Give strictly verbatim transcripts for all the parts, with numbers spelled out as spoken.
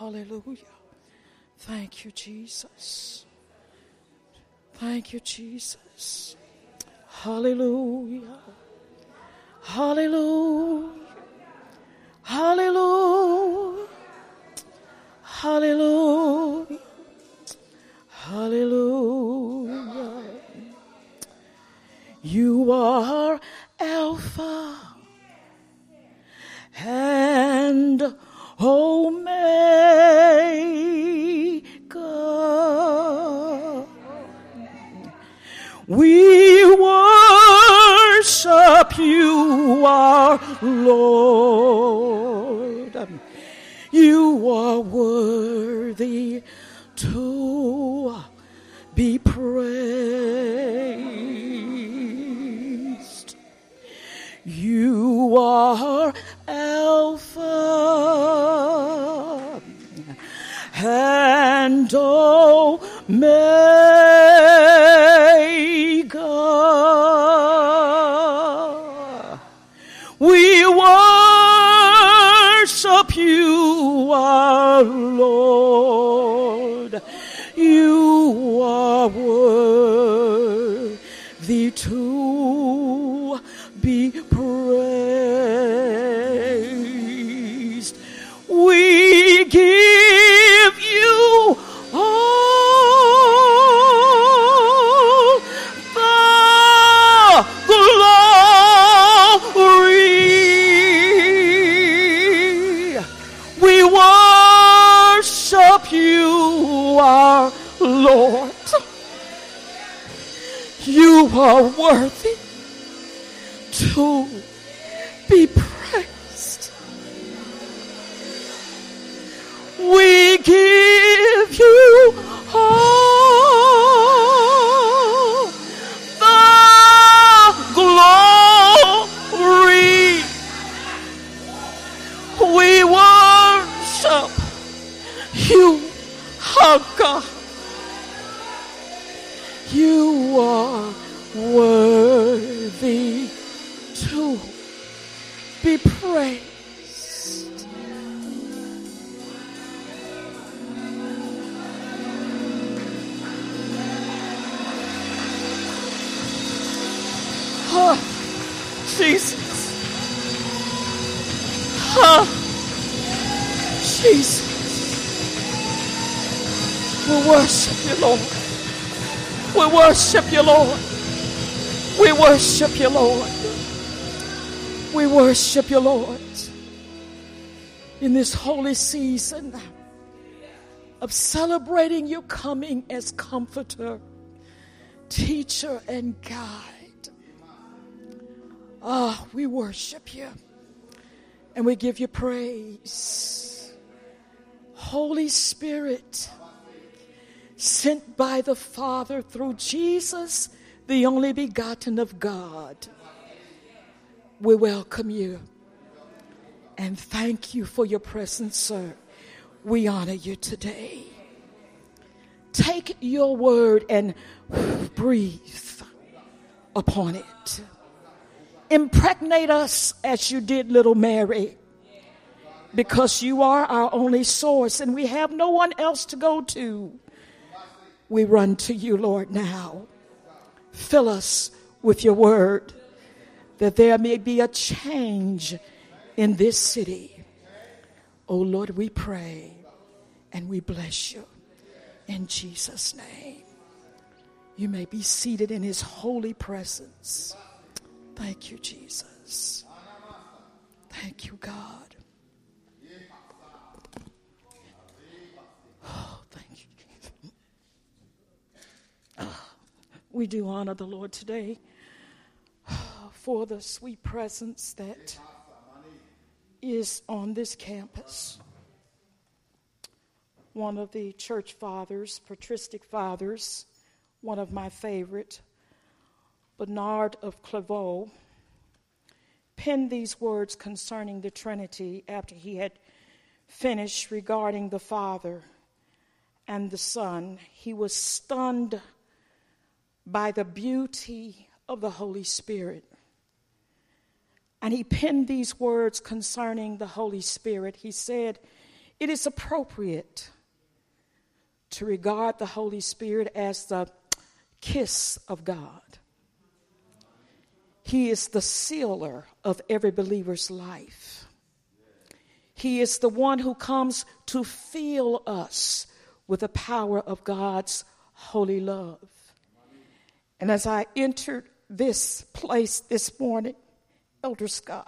Hallelujah. Thank you, Jesus. Thank you, Jesus. Hallelujah. Hallelujah. Hallelujah. Hallelujah. Hallelujah. You are Alpha and Omega. We worship you, our Lord. You are worthy to be praised. You are Alpha and Omega. We worship you, our Lord. You are worthy to be praised. We give you all the glory. We worship you, our Lord. You are worthy to be praised. We give you all the glory. We worship you, our God. You are worthy to be praised. Oh, Jesus. Oh, Jesus. We worship you, Lord. We worship you, Lord. We worship you, Lord. We worship you, Lord. In this holy season of celebrating your coming as comforter, teacher, and guide. Ah, oh, we worship you and we give you praise. Holy Spirit, sent by the Father through Jesus, the only begotten of God, we welcome you and thank you for your presence, sir. We honor you today. Take your word and breathe upon it. Impregnate us as you did little Mary, because you are our only source and we have no one else to go to. We run to you, Lord, now. Fill us with your word, that there may be a change in this city. Oh, Lord, we pray and we bless you in Jesus' name. You may be seated in his holy presence. Thank you, Jesus. Thank you, God. Oh, thank you, Jesus. Oh, we do honor the Lord today for the sweet presence that is on this campus. One of the church fathers, patristic fathers, one of my favorite, Bernard of Clairvaux, penned these words concerning the Trinity after he had finished regarding the Father and the Son. He was stunned by the beauty of the Holy Spirit. And he penned these words concerning the Holy Spirit. He said, it is appropriate to regard the Holy Spirit as the kiss of God. He is the sealer of every believer's life. He is the one who comes to fill us with the power of God's holy love. And as I entered this place this morning, Elder Scott,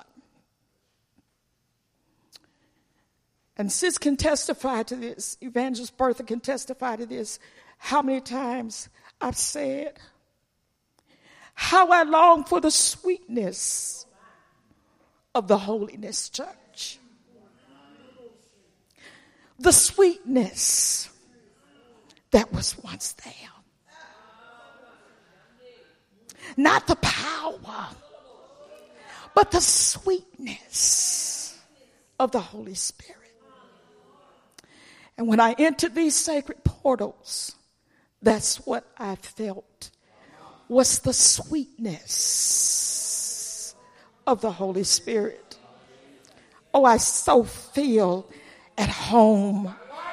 and Sis can testify to this, Evangelist Bertha can testify to this, how many times I've said, how I long for the sweetness of the Holiness Church. The sweetness that was once there. Not the power, but the sweetness of the Holy Spirit. And when I entered these sacred portals, that's what I felt was the sweetness of the Holy Spirit. Oh, I so feel at home.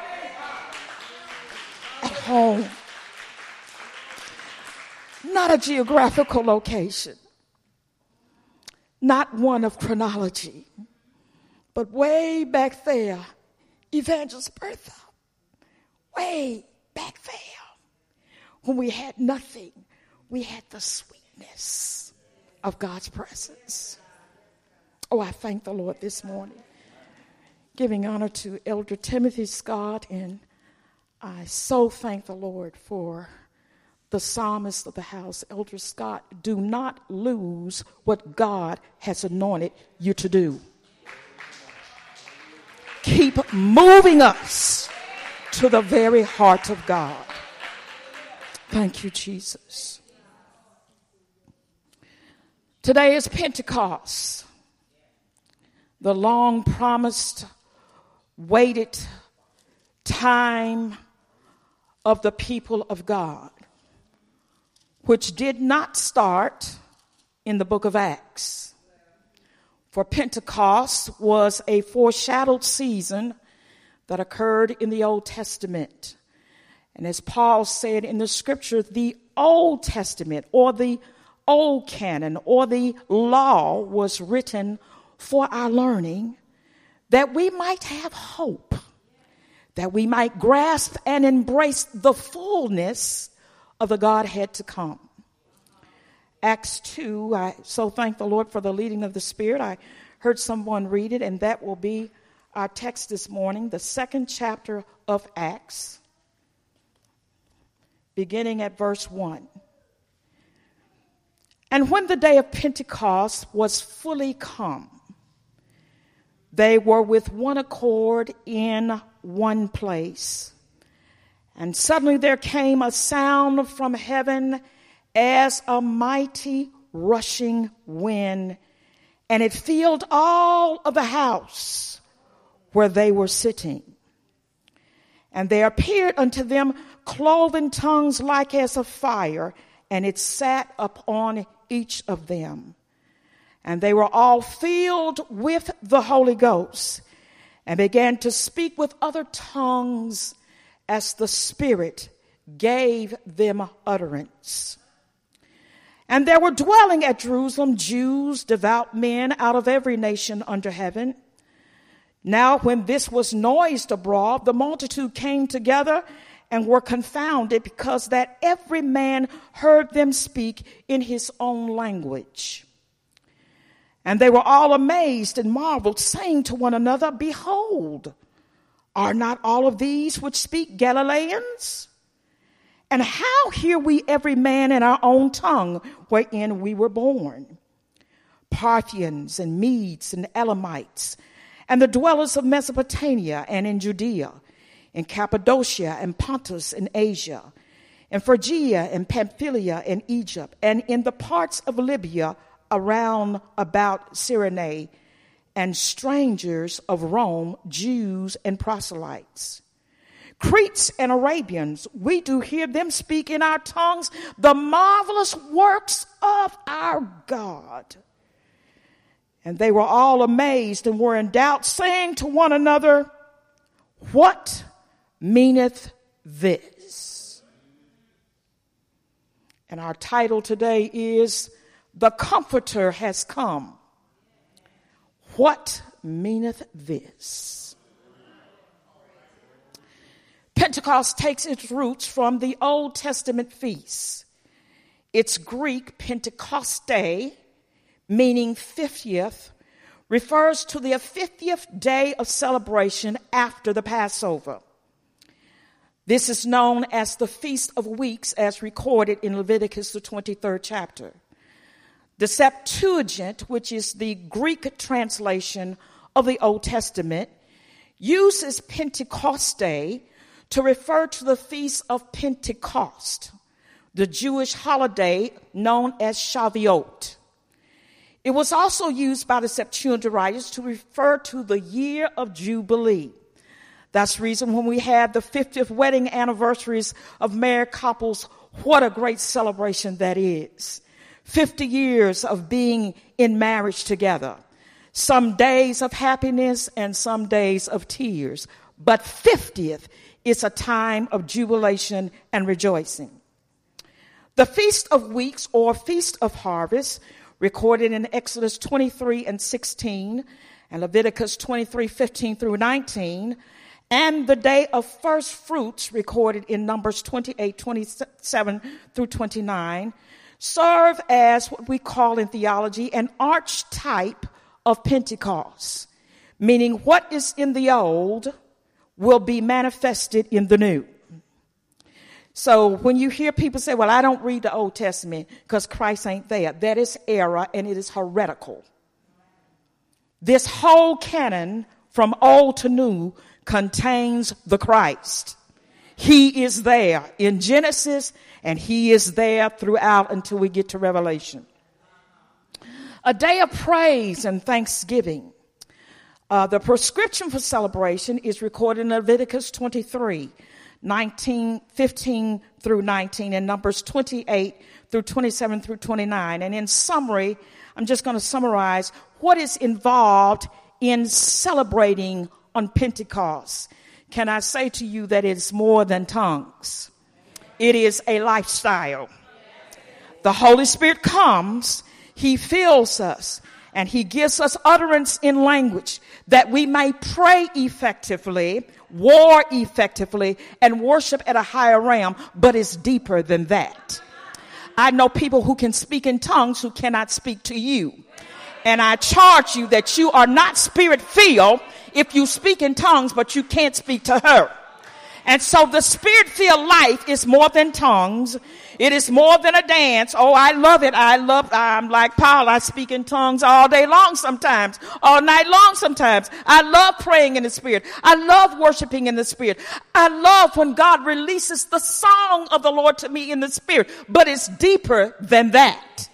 At home. Not a geographical location. Not one of chronology. But way back there, Evangelist Bertha, way back there, when we had nothing, we had the sweetness of God's presence. Oh, I thank the Lord this morning. Giving honor to Elder Timothy Scott, and I so thank the Lord for the psalmist of the house, Elder Scott. Do not lose what God has anointed you to do. Keep moving us to the very heart of God. Thank you, Jesus. Today is Pentecost, the long promised, waited time of the people of God, which did not start in the book of Acts. For Pentecost was a foreshadowed season that occurred in the Old Testament. And as Paul said in the scripture, the Old Testament or the Old Canon or the law was written for our learning, that we might have hope, that we might grasp and embrace the fullness of the Godhead to come. Acts two, I so thank the Lord for the leading of the Spirit. I heard someone read it, and that will be our text this morning, the second chapter of Acts, beginning at verse one. And when the day of Pentecost was fully come, they were with one accord in one place. And suddenly there came a sound from heaven as a mighty rushing wind, and it filled all of the house where they were sitting. And there appeared unto them cloven tongues like as of fire, and it sat upon each of them. And they were all filled with the Holy Ghost, and began to speak with other tongues as the Spirit gave them utterance. And there were dwelling at Jerusalem Jews, devout men out of every nation under heaven. Now when this was noised abroad, the multitude came together and were confounded, because that every man heard them speak in his own language. And they were all amazed and marveled, saying to one another, Behold, are not all of these which speak Galileans? And how hear we every man in our own tongue wherein we were born? Parthians and Medes and Elamites, and the dwellers of Mesopotamia and in Judea, in Cappadocia and Pontus and Asia, in Phrygia and Pamphylia and Egypt, and in the parts of Libya around about Cyrene, and strangers of Rome, Jews and proselytes. Cretes and Arabians, we do hear them speak in our tongues the marvelous works of our God. And they were all amazed and were in doubt, saying to one another, What meaneth this? And our title today is The Comforter Has Come. What meaneth this? Pentecost takes its roots from the Old Testament feast. It's Greek Pentecoste, meaning fiftieth, refers to the fiftieth day of celebration after the Passover. This is known as the Feast of Weeks, as recorded in Leviticus, the twenty-third chapter. The Septuagint, which is the Greek translation of the Old Testament, uses Pentecoste to refer to the Feast of Pentecost, the Jewish holiday known as Shavuot. It was also used by the Septuagint writers to refer to the year of Jubilee. That's the reason when we have the fiftieth wedding anniversaries of married couples, what a great celebration that is. fifty years of being in marriage together. Some days of happiness and some days of tears. But fiftieth is a time of jubilation and rejoicing. The Feast of Weeks, or Feast of Harvest, recorded in Exodus twenty-three and sixteen and Leviticus twenty-three, fifteen through nineteen, and the Day of First Fruits, recorded in Numbers twenty-eight, twenty-seven through twenty-nine, serve as what we call in theology an archetype of Pentecost, meaning what is in the old will be manifested in the new. So when you hear people say, well, I don't read the Old Testament because Christ ain't there, that is error and it is heretical. This whole canon from old to new contains the Christ. He is there in Genesis and he is there throughout until we get to Revelation. A day of praise and thanksgiving. Uh, the prescription for celebration is recorded in Leviticus twenty-three, nineteen, fifteen through nineteen, and Numbers twenty-eight through twenty-seven through twenty-nine. And in summary, I'm just going to summarize what is involved in celebrating on Pentecost. Can I say to you that it's more than tongues? It is a lifestyle. The Holy Spirit comes, he fills us, and he gives us utterance in language that we may pray effectively, war effectively, and worship at a higher realm, but it's deeper than that. I know people who can speak in tongues who cannot speak to you. And I charge you that you are not spirit-filled if you speak in tongues, but you can't speak to her. And so the spirit-filled life is more than tongues. It is more than a dance. Oh, I love it. I love, I'm like Paul. I speak in tongues all day long sometimes, all night long sometimes. I love praying in the Spirit. I love worshiping in the Spirit. I love when God releases the song of the Lord to me in the Spirit, but it's deeper than that.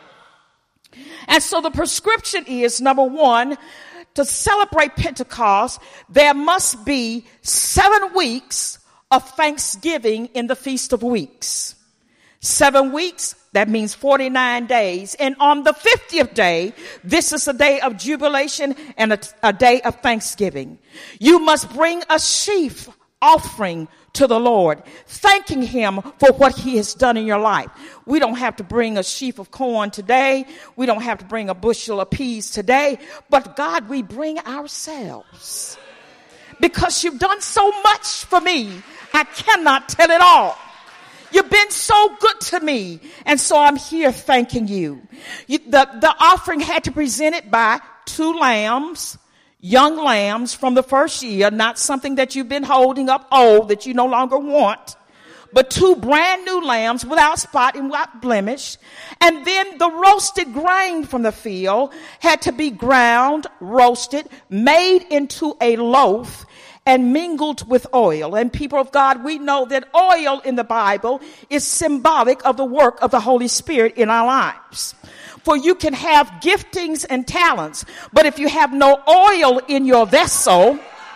And so the prescription is, number one, to celebrate Pentecost, there must be seven weeks of Thanksgiving in the Feast of Weeks. Seven weeks, that means forty-nine days. And on the fiftieth day, this is a day of jubilation and a, a day of thanksgiving. You must bring a sheaf offering to the Lord, thanking him for what he has done in your life. We don't have to bring a sheaf of corn today. We don't have to bring a bushel of peas today. But God, we bring ourselves. Because you've done so much for me, I cannot tell it all. You've been so good to me. And so I'm here thanking you. you the, the offering had to present it by two lambs, young lambs from the first year, not something that you've been holding up old that you no longer want, but two brand new lambs without spot and without blemish. And then the roasted grain from the field had to be ground, roasted, made into a loaf, and mingled with oil. And people of God, we know that oil in the Bible is symbolic of the work of the Holy Spirit in our lives. For you can have giftings and talents, but if you have no oil in your vessel,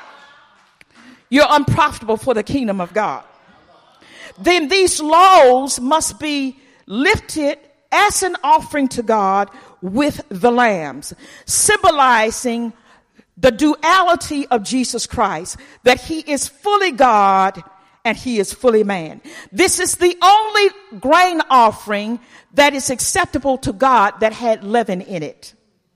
you're unprofitable for the kingdom of God. Then these loaves must be lifted as an offering to God with the lambs, symbolizing the duality of Jesus Christ, that he is fully God and he is fully man. This is the only grain offering that is acceptable to God that had leaven in it.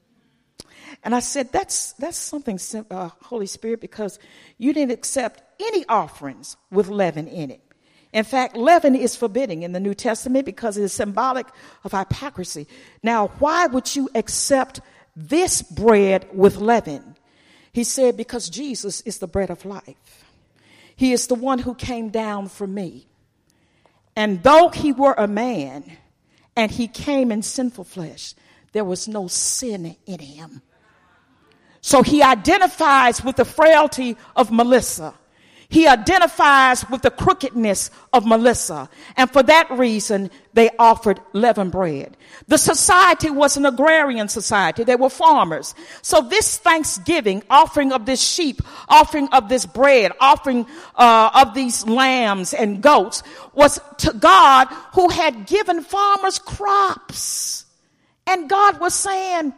And I said, that's, that's something, uh, Holy Spirit, because you didn't accept any offerings with leaven in it. In fact, leaven is forbidden in the New Testament because it is symbolic of hypocrisy. Now, why would you accept this bread with leaven? He said, because Jesus is the bread of life. He is the one who came down for me. And though he were a man and he came in sinful flesh, there was no sin in him. So he identifies with the frailty of Melissa. He identifies with the crookedness of Melissa. And for that reason, they offered leavened bread. The society was an agrarian society. They were farmers. So this Thanksgiving, offering of this sheep, offering of this bread, offering uh, of these lambs and goats, was to God who had given farmers crops. And God was saying,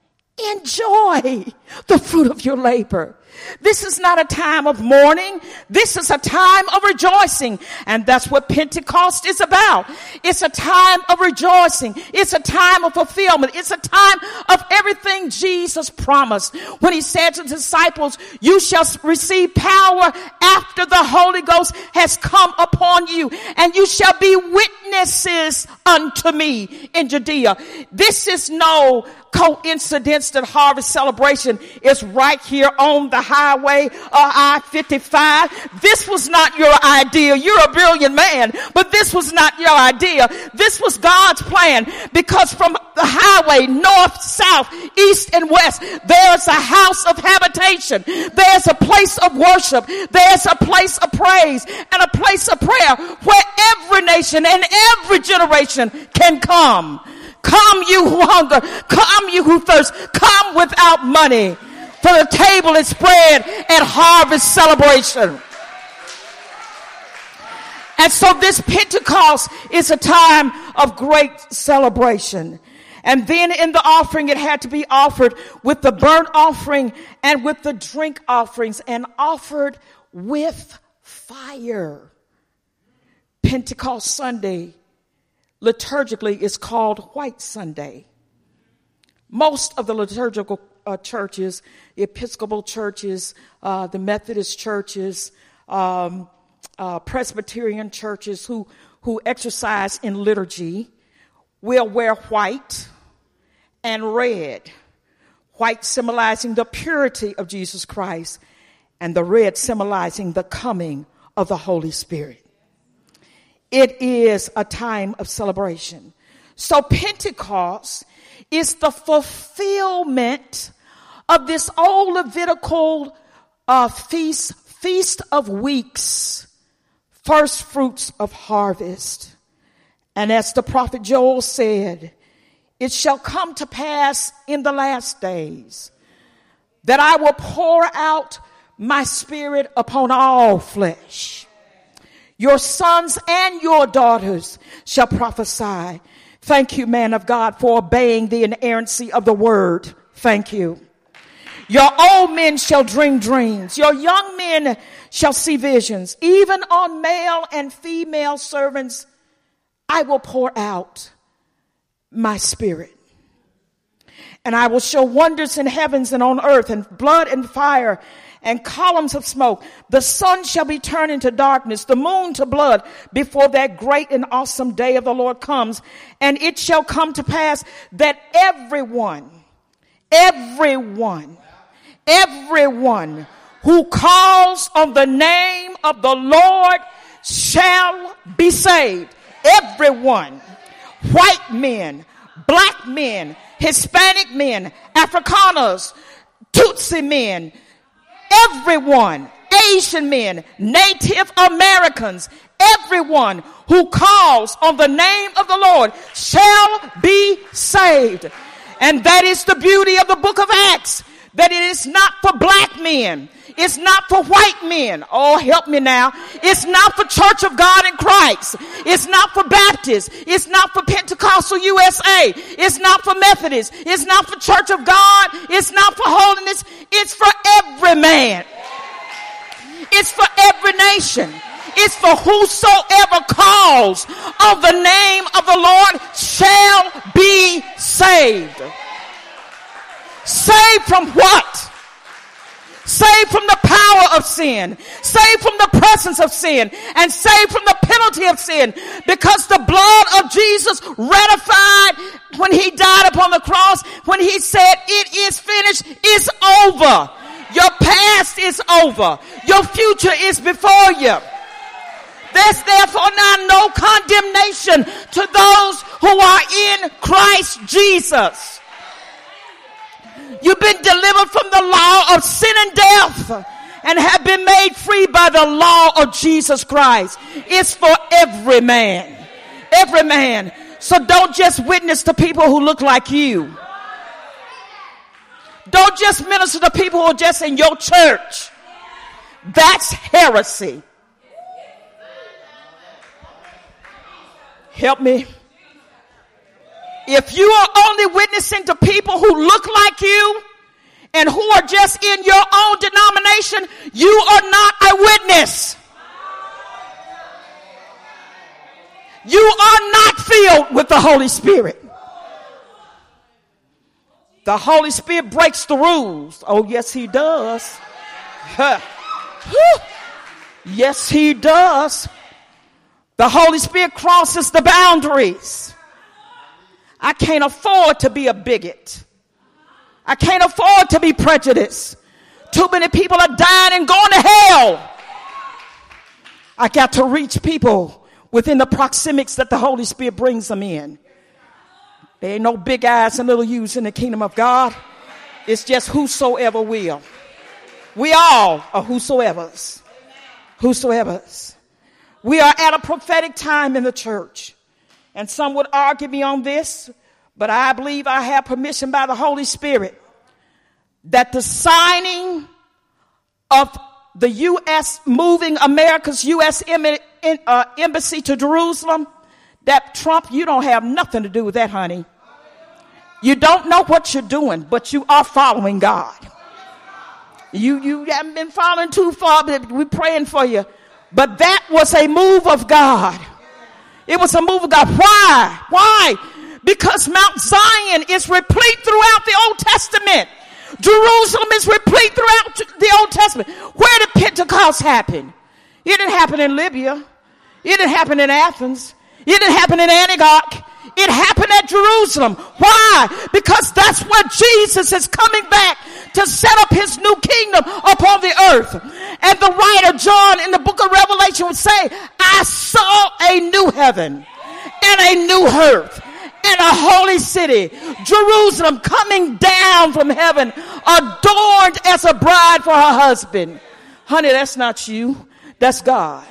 enjoy the fruit of your labor. This is not a time of mourning. This is a time of rejoicing. And that's what Pentecost is about. It's a time of rejoicing. It's a time of fulfillment. It's a time of everything Jesus promised when he said to the disciples, you shall receive power after the Holy Ghost has come upon you, and you shall be witnesses unto me in Judea. This is no coincidence that Harvest Celebration is right here on the highway, uh, I fifty-five. This was not your idea. You're a brilliant man, but this was not your idea. This was God's plan, because from the highway, north, south, east, and west, there's a house of habitation. There's a place of worship. There's a place of praise and a place of prayer where every nation and every generation can come. Come you who hunger, come you who thirst, come without money, for the table is spread at Harvest Celebration. And so this Pentecost is a time of great celebration. And then in the offering, it had to be offered with the burnt offering and with the drink offerings, and offered with fire. Pentecost Sunday liturgically is called White Sunday. Most of the liturgical uh, churches, the Episcopal churches, uh, the Methodist churches, um, uh, Presbyterian churches who, who exercise in liturgy will wear white and red. White symbolizing the purity of Jesus Christ, and the red symbolizing the coming of the Holy Spirit. It is a time of celebration. So Pentecost is the fulfillment of this old Levitical uh, feast, feast of weeks, first fruits of harvest. And as the prophet Joel said, it shall come to pass in the last days that I will pour out my spirit upon all flesh. Your sons and your daughters shall prophesy. Thank you, man of God, for obeying the inerrancy of the word. Thank you. Your old men shall dream dreams. Your young men shall see visions. Even on male and female servants, I will pour out my spirit. And I will show wonders in heavens and on earth, and blood and fire and columns of smoke. The sun shall be turned into darkness, the moon to blood, before that great and awesome day of the Lord comes. And it shall come to pass that everyone, everyone, everyone who calls on the name of the Lord shall be saved. Everyone, white men, black men, Hispanic men, Afrikaners, Tutsi men, everyone, Asian men, Native Americans, everyone who calls on the name of the Lord shall be saved. And that is the beauty of the book of Acts, that it is not for black men. It's not for white men. Oh, help me now. It's not for Church of God in Christ. It's not for Baptists. It's not for Pentecostal U S A. It's not for Methodists. It's not for Church of God. It's not for holiness. It's for every man. It's for every nation. It's for whosoever calls on the name of the Lord shall be saved. Saved from what? Saved from the power of sin. Saved from the presence of sin. And saved from the penalty of sin. Because the blood of Jesus ratified when he died upon the cross, when he said, it is finished, it's over. Your past is over. Your future is before you. There's therefore now no condemnation to those who are in Christ Jesus. You've been delivered from the law of sin and death and have been made free by the law of Jesus Christ. It's for every man. Every man. So don't just witness to people who look like you. Don't just minister to people who are just in your church. That's heresy. Help me. If you are only witnessing to people who look like you and who are just in your own denomination, you are not a witness. You are not filled with the Holy Spirit. The Holy Spirit breaks the rules. Oh, yes, he does. Yes, he does. The Holy Spirit crosses the boundaries. I can't afford to be a bigot. I can't afford to be prejudiced. Too many people are dying and going to hell. I got to reach people within the proxemics that the Holy Spirit brings them in. There ain't no big eyes and little U's in the kingdom of God. It's just whosoever will. We all are whosoever's. Whosoever's. We are at a prophetic time in the church. And some would argue me on this, but I believe I have permission by the Holy Spirit that the signing of the U S moving America's U S embassy to Jerusalem, that Trump, you don't have nothing to do with that, honey. You don't know what you're doing, but you are following God. You, you haven't been following too far, but we're praying for you. But that was a move of God. It was a move of God. Why? Why? Because Mount Zion is replete throughout the Old Testament. Jerusalem is replete throughout the Old Testament. Where did Pentecost happen? It didn't happen in Libya. It didn't happen in Athens. It didn't happen in Antioch. It happened at Jerusalem. Why? Because that's where Jesus is coming back to set up his new kingdom upon the earth. And the writer John in the book of Revelation would say, I saw a new heaven and a new earth and a holy city, Jerusalem, coming down from heaven, adorned as a bride for her husband. Honey, that's not you. That's God.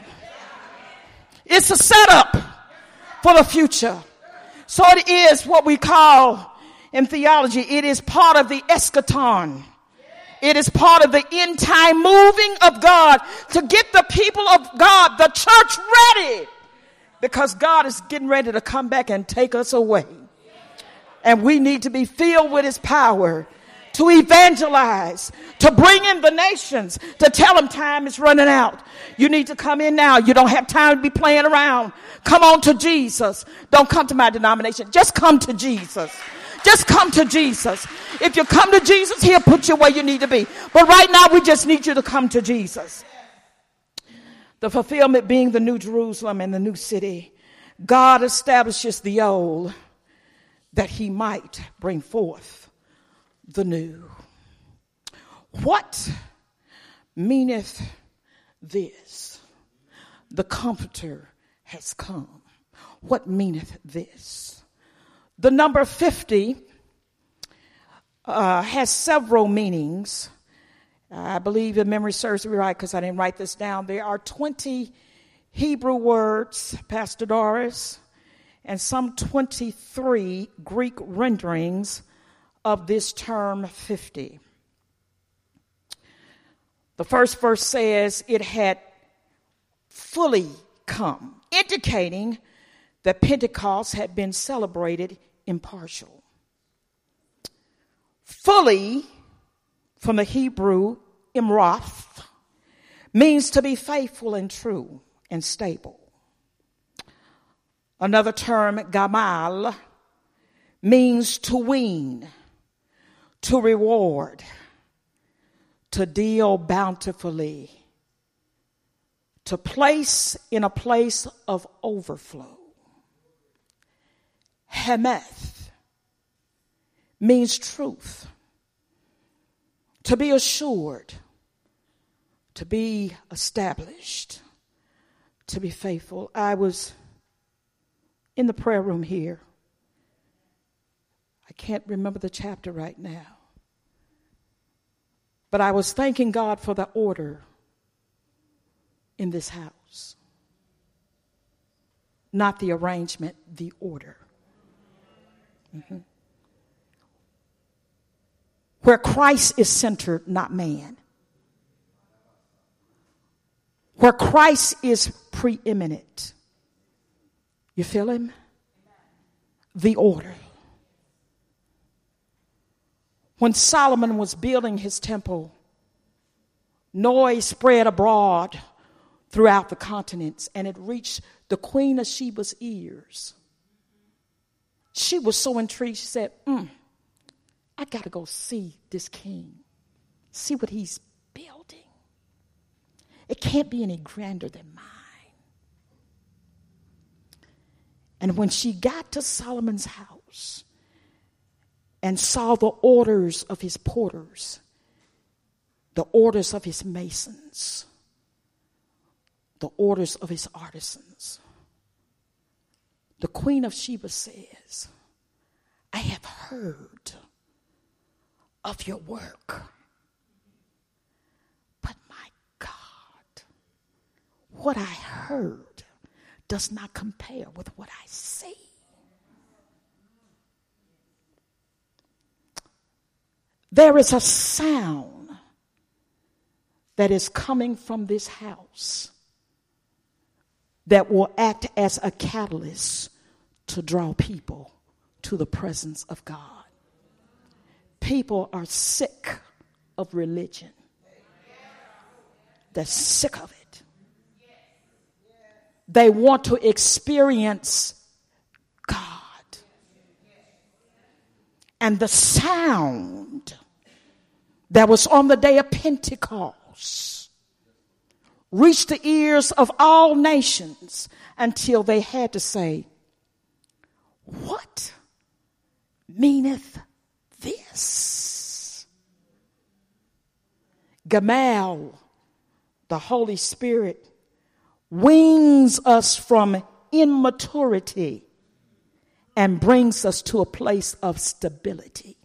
It's a setup for the future. So it is what we call in theology, it is part of the eschaton. It is part of the end time moving of God to get the people of God, the church, ready. Because God is getting ready to come back and take us away. And we need to be filled with his power to evangelize, to bring in the nations, to tell them time is running out. You need to come in now. You don't have time to be playing around. Come on to Jesus. Don't come to my denomination. Just come to Jesus. Just come to Jesus. If you come to Jesus, he'll put you where you need to be. But right now, we just need you to come to Jesus. The fulfillment being the new Jerusalem and the new city. God establishes the old that he might bring forth the new. What meaneth this? The Comforter has come. What meaneth this? The number fifty uh, has several meanings. I believe if memory serves me right, because I didn't write this down. There are twenty Hebrew words, Pastor Doris, and some twenty-three Greek renderings of this term fifty. The first verse says it had fully come, indicating that Pentecost had been celebrated in partial. Fully, from the Hebrew, imroth, means to be faithful and true and stable. Another term, gamal, means to wean, to reward, to deal bountifully, to place in a place of overflow. Hemeth means truth, to be assured, to be established, to be faithful. I was in the prayer room here. I can't remember the chapter right now. But I was thanking God for the order in this house. Not the arrangement, the order. Mm-hmm. Where Christ is centered, not man. Where Christ is preeminent. You feel him? The order. When Solomon was building his temple, noise spread abroad throughout the continents, and it reached the Queen of Sheba's ears. She was so intrigued, she said, mm, I got to go see this king, see what he's building. It can't be any grander than mine. And when she got to Solomon's house and saw the orders of his porters, the orders of his masons, the orders of his artisans, the Queen of Sheba says, I have heard of your work, but my God, what I heard does not compare with what I see. There is a sound that is coming from this house that will act as a catalyst to draw people to the presence of God. People are sick of religion. They're sick of it. They want to experience God. And the sound that was on the day of Pentecost reached the ears of all nations until they had to say, what meaneth this? Gamal, the Holy Spirit, weans us from immaturity and brings us to a place of stability.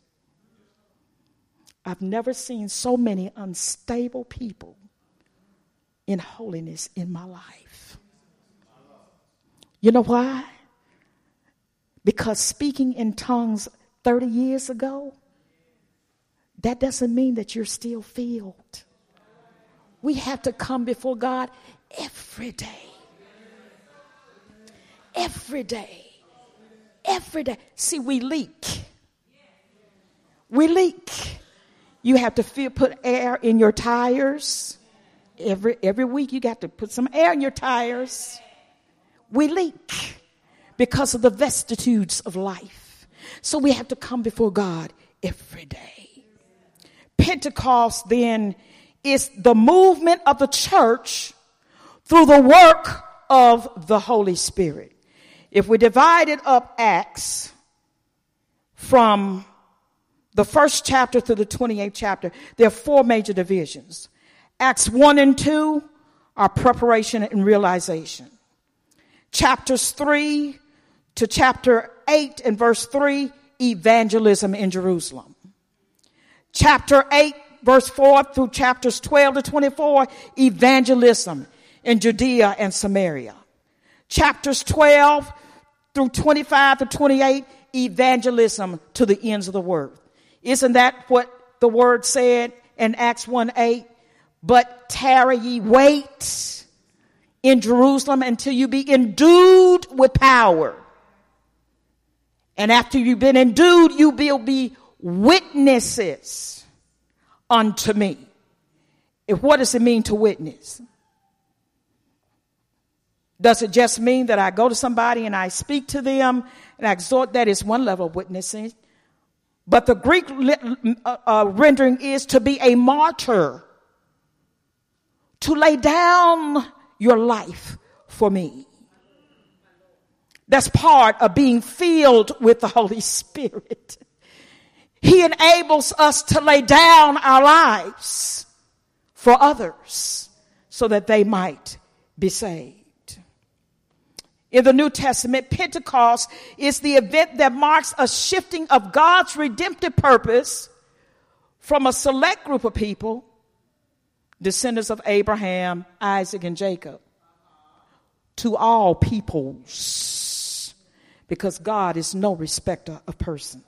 I've never seen so many unstable people in holiness in my life. You know why? Because speaking in tongues thirty years ago, that doesn't mean that you're still filled. We have to come before God every day. Every day. Every day. See, we leak. We leak. You have to feel, put air in your tires. Every, every week you got to put some air in your tires. We leak because of the vicissitudes of life. So we have to come before God every day. Pentecost then is the movement of the church through the work of the Holy Spirit. If we divided up Acts from the first chapter to the twenty-eighth chapter, there are four major divisions. Acts one and two are preparation and realization. Chapters three to chapter eight and verse three, evangelism in Jerusalem. Chapter eight, verse four through chapters twelve to twenty-four, evangelism in Judea and Samaria. Chapters twelve through twenty-five to twenty-eight, evangelism to the ends of the world. Isn't that what the word said in Acts one eight? But tarry ye, wait in Jerusalem until you be endued with power. And after you've been endued, you will be witnesses unto me. If, what does it mean to witness? Does it just mean that I go to somebody and I speak to them and I exhort? That is one level of witnessing. But the Greek uh, uh, rendering is to be a martyr, to lay down your life for me. That's part of being filled with the Holy Spirit. He enables us to lay down our lives for others so that they might be saved. In the New Testament, Pentecost is the event that marks a shifting of God's redemptive purpose from a select group of people, descendants of Abraham, Isaac, and Jacob, to all peoples, because God is no respecter of person.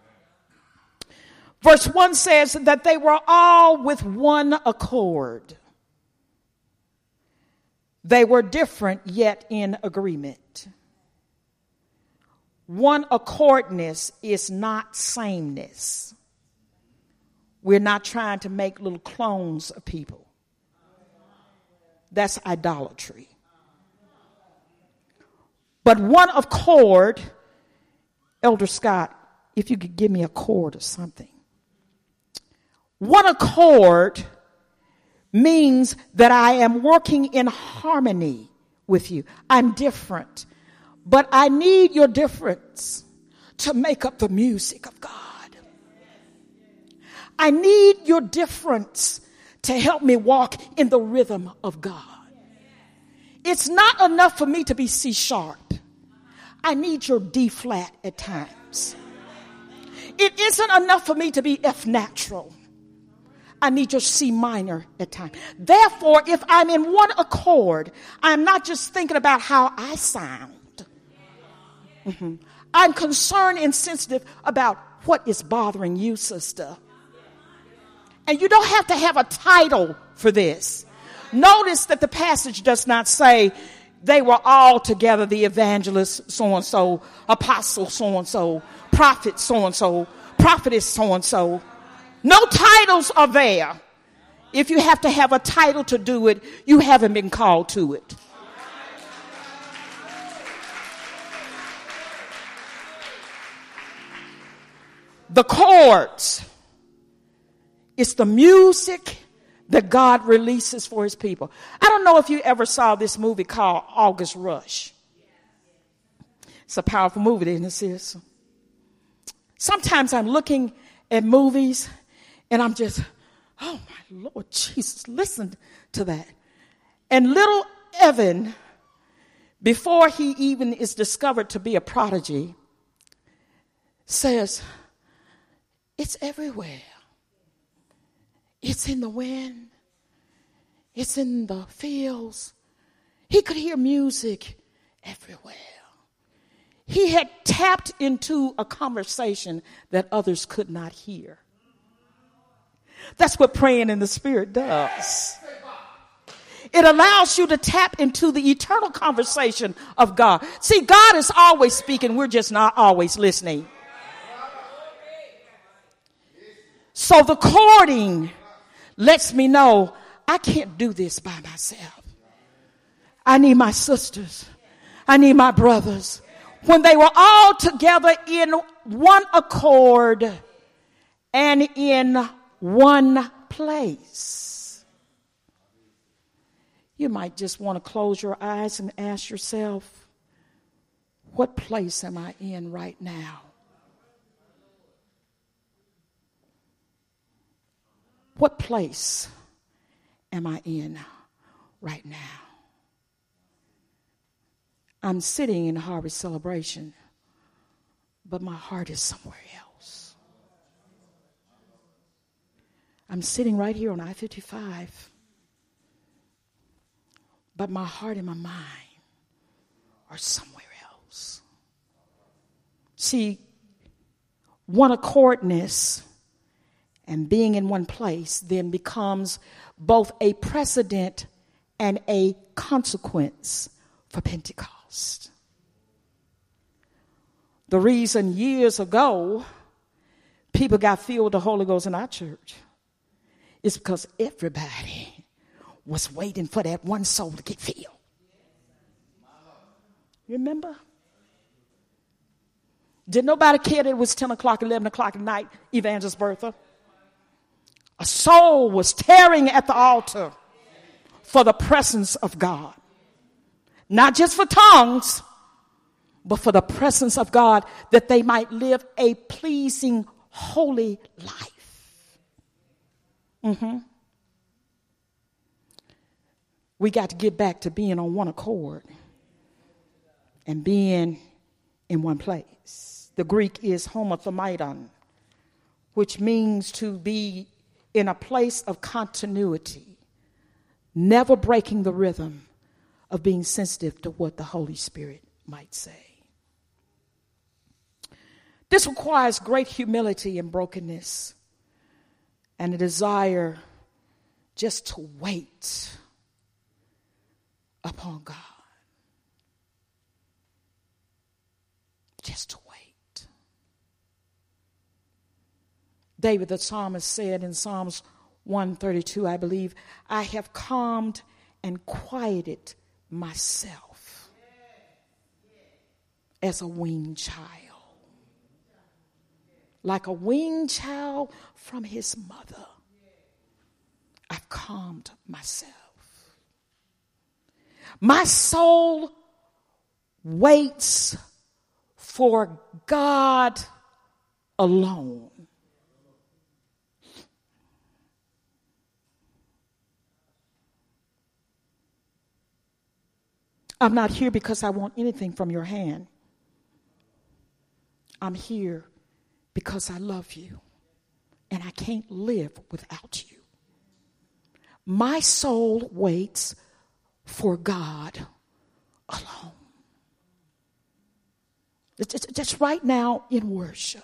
Verse one says that they were all with one accord. They were different, yet in agreement. One accordness is not sameness. We're not trying to make little clones of people. That's idolatry. But one accord, Elder Scott, if you could give me a chord or something. One accord means that I am working in harmony with you. I'm different, but I need your difference to make up the music of God. I need your difference to help me walk in the rhythm of God. It's not enough for me to be C sharp. I need your D flat at times. It isn't enough for me to be F natural. I need your C minor at times. Therefore, if I'm in one accord, I'm not just thinking about how I sound. Mm-hmm. I'm concerned and sensitive about what is bothering you, sister. And you don't have to have a title for this. Notice that the passage does not say they were all together, the evangelist so-and-so, apostle so-and-so, prophet so-and-so, prophetess so-and-so. No titles are there. If you have to have a title to do it, you haven't been called to it. The chords, it's the music that God releases for his people. I don't know if you ever saw this movie called August Rush. It's a powerful movie, isn't it, sis? Sometimes I'm looking at movies and I'm just, oh my Lord Jesus, listen to that. And little Evan, before he even is discovered to be a prodigy, says, it's everywhere. It's in the wind. It's in the fields. He could hear music everywhere. He had tapped into a conversation that others could not hear. That's what praying in the Spirit does. It allows you to tap into the eternal conversation of God. See, God is always speaking. We're just not always listening. So the chording lets me know I can't do this by myself. I need my sisters. I need my brothers. When they were all together in one accord and in one place. You might just want to close your eyes and ask yourself, what place am I in right now? What place am I in right now? I'm sitting in Harvest Celebration, but my heart is somewhere else. I'm sitting right here on I fifty-five, but my heart and my mind are somewhere else. See, one accordness and being in one place then becomes both a precedent and a consequence for Pentecost. The reason years ago people got filled with the Holy Ghost in our church is because everybody was waiting for that one soul to get filled. Remember? Did nobody care that it was ten o'clock, eleven o'clock at night, Evangelist Bertha? A soul was tearing at the altar for the presence of God. Not just for tongues, but for the presence of God, that they might live a pleasing, holy life. Mm-hmm. We got to get back to being on one accord and being in one place. The Greek is homothermidon, which means to be in a place of continuity, never breaking the rhythm of being sensitive to what the Holy Spirit might say. This requires great humility and brokenness and a desire just to wait upon God. Just to wait. David the psalmist said in Psalms one thirty-two, I believe, I have calmed and quieted myself as a weaned child. Like a weaned child from his mother, I've calmed myself. My soul waits for God alone. I'm not here because I want anything from your hand. I'm here because I love you and I can't live without you. My soul waits for God alone. Just right now in worship,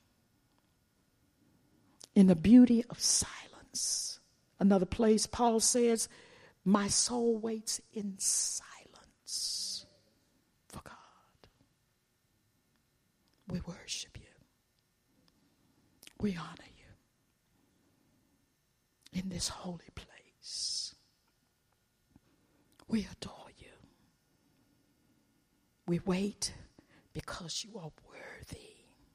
in the beauty of silence. Another place, Paul says, my soul waits in silence for God. We worship you. We honor you in this holy place. We adore you. We wait because you are worthy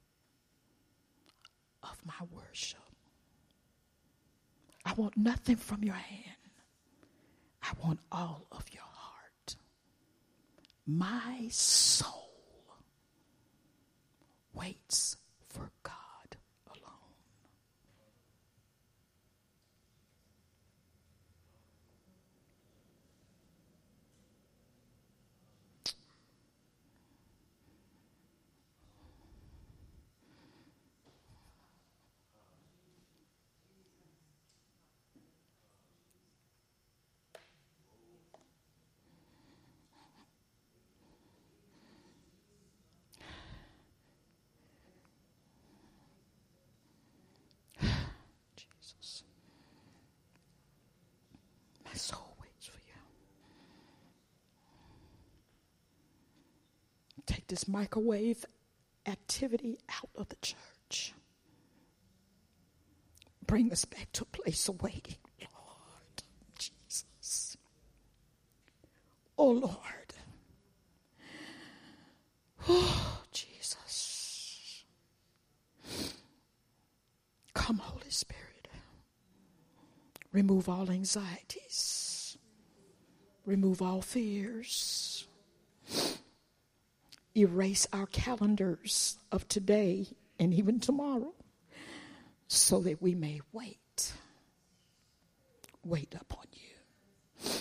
of my worship. I want nothing from your hand. I want all of your heart. My soul waits for God alone. My soul waits for you. Take this microwave activity out of the church. Bring us back to a place of waiting, Lord Jesus. Oh, Lord. Oh, Jesus. Come, Holy Spirit. Remove all anxieties. Remove all fears. Erase our calendars of today and even tomorrow so that we may wait. Wait upon you.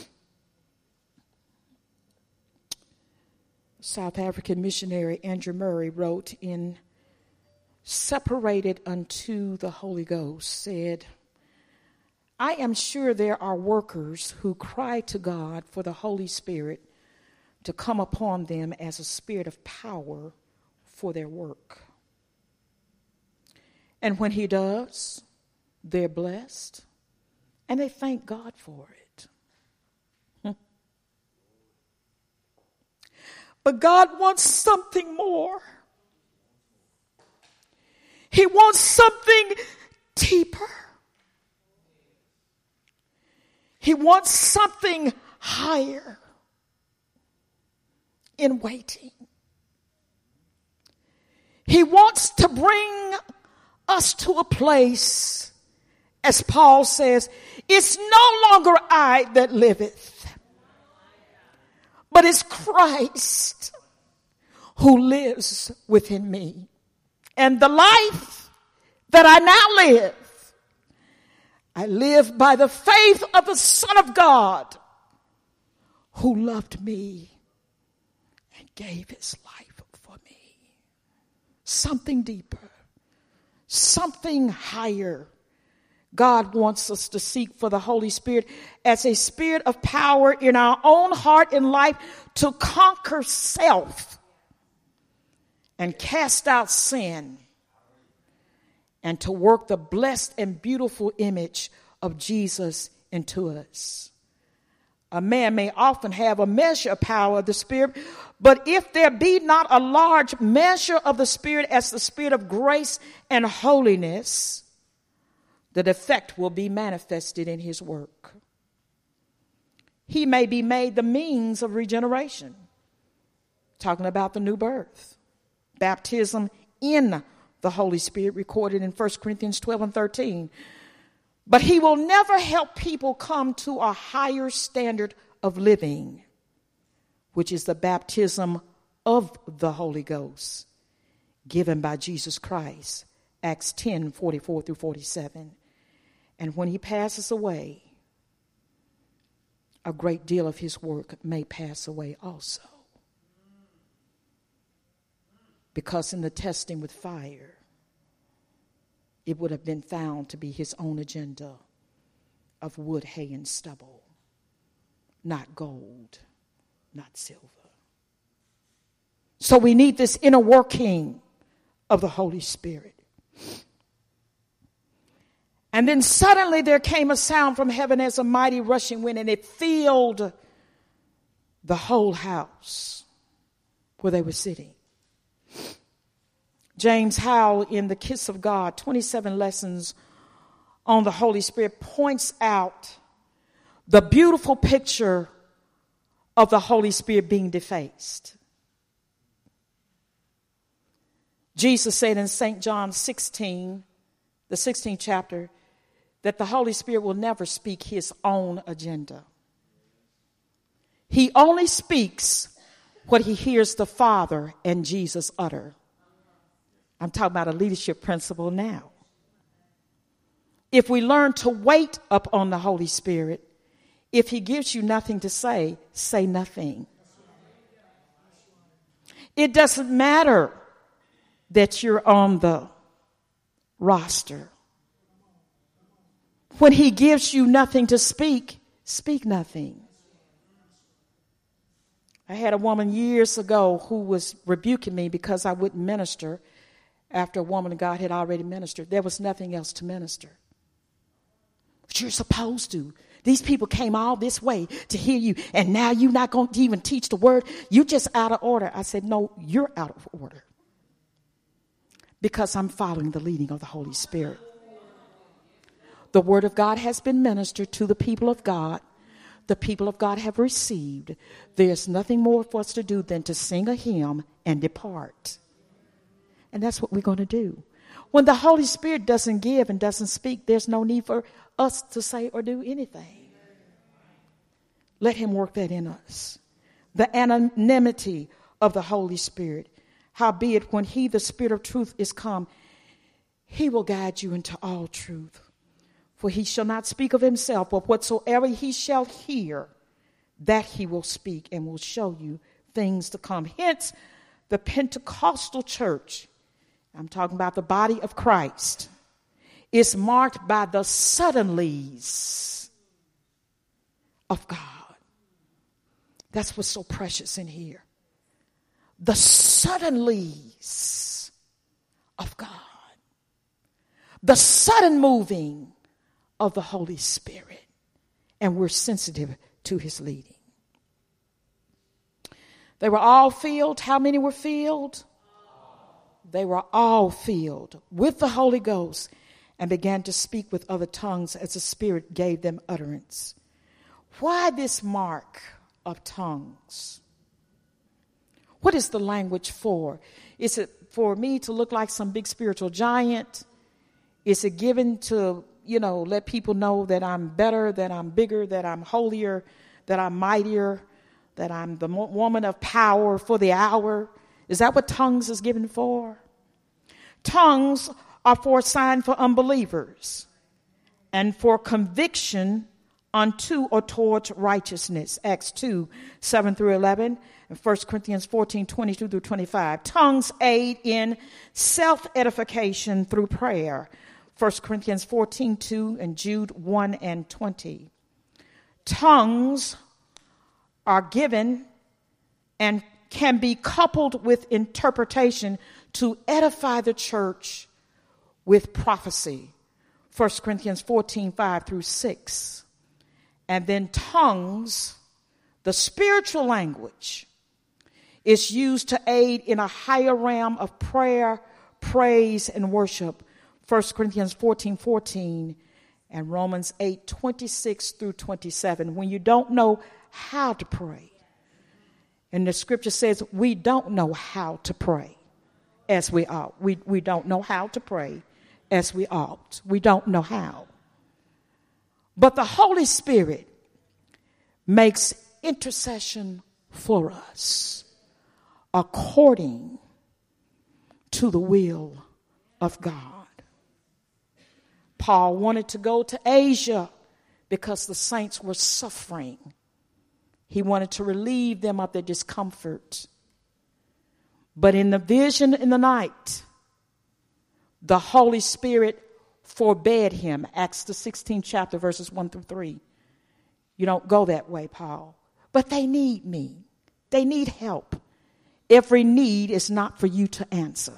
South African missionary Andrew Murray wrote in Separated Unto the Holy Ghost, said, I am sure there are workers who cry to God for the Holy Spirit to come upon them as a spirit of power for their work. And when he does, they're blessed And they thank God for it. Hmm. But God wants something more. He wants something deeper. He wants something higher in waiting. He wants to bring us to a place, as Paul says, it's no longer I that liveth, but it's Christ who lives within me. And the life that I now live, I live by the faith of the Son of God who loved me and gave his life for me. Something deeper, something higher. God wants us to seek for the Holy Spirit as a spirit of power in our own heart and life to conquer self and cast out sin and to work the blessed and beautiful image of Jesus into us. A man may often have a measure of power of the Spirit, but if there be not a large measure of the Spirit as the Spirit of grace and holiness, the defect will be manifested in his work. He may be made the means of regeneration. Talking about the new birth. Baptism in the Holy Spirit recorded in First Corinthians twelve and thirteen. But he will never help people come to a higher standard of living, which is the baptism of the Holy Ghost given by Jesus Christ. Acts ten, forty-four through forty-seven. And when he passes away, a great deal of his work may pass away also. Because in the testing with fire, it would have been found to be his own agenda of wood, hay, and stubble, not gold, not silver. So we need this inner working of the Holy Spirit. And then suddenly there came a sound from heaven as a mighty rushing wind, and it filled the whole house where they were sitting. James Howell, in The Kiss of God, twenty-seven lessons on the Holy Spirit, points out the beautiful picture of the Holy Spirit being defaced. Jesus said in Saint John sixteen, the sixteenth chapter, that the Holy Spirit will never speak his own agenda. He only speaks what he hears the Father and Jesus utter. I'm talking about a leadership principle now. If we learn to wait upon the Holy Spirit, if he gives you nothing to say, say nothing. It doesn't matter that you're on the roster. When he gives you nothing to speak, speak nothing. I had a woman years ago who was rebuking me because I wouldn't minister after a woman of God had already ministered. There was nothing else to minister. But you're supposed to. These people came all this way to hear you, and now you're not going to even teach the word. You're just out of order. I said, no, you're out of order. Because I'm following the leading of the Holy Spirit. The word of God has been ministered to the people of God. The people of God have received. There's nothing more for us to do than to sing a hymn and depart. And that's what we're going to do. When the Holy Spirit doesn't give and doesn't speak, there's no need for us to say or do anything. Let him work that in us. The anonymity of the Holy Spirit. Howbeit, when he, the Spirit of truth, is come, he will guide you into all truth. For he shall not speak of himself, but whatsoever he shall hear, that he will speak and will show you things to come. Hence, the Pentecostal church, I'm talking about the body of Christ, is marked by the suddenlies of God. That's what's so precious in here. The suddenlies of God. The sudden moving of the Holy Spirit, and we're sensitive to his leading. They were all filled. How many were filled? They were all filled with the Holy Ghost and began to speak with other tongues as the Spirit gave them utterance. Why this mark of tongues? What is the language for? Is it for me to look like some big spiritual giant? Is it given to, you know, let people know that I'm better, that I'm bigger, that I'm holier, that I'm mightier, that I'm the woman of power for the hour? Is that what tongues is given for? Tongues are for a sign for unbelievers and for conviction unto or towards righteousness. Acts two, seven through eleven, and First Corinthians fourteen, twenty-two through twenty-five. Tongues aid in self-edification through prayer. First Corinthians fourteen, two and Jude one and twenty. Tongues are given and can be coupled with interpretation to edify the church with prophecy. First Corinthians fourteen, five through six. And then tongues, the spiritual language, is used to aid in a higher realm of prayer, praise, and worship. First Corinthians fourteen, fourteen and Romans eight, twenty-six through twenty-seven. When you don't know how to pray, and the scripture says we don't know how to pray as we ought. We, we don't know how to pray as we ought. We don't know how. But the Holy Spirit makes intercession for us according to the will of God. Paul wanted to go to Asia because the saints were suffering. He wanted to relieve them of their discomfort. But in the vision in the night, the Holy Spirit forbade him. Acts the sixteenth chapter, verses one through three. You don't go that way, Paul. But they need me. They need help. Every need is not for you to answer.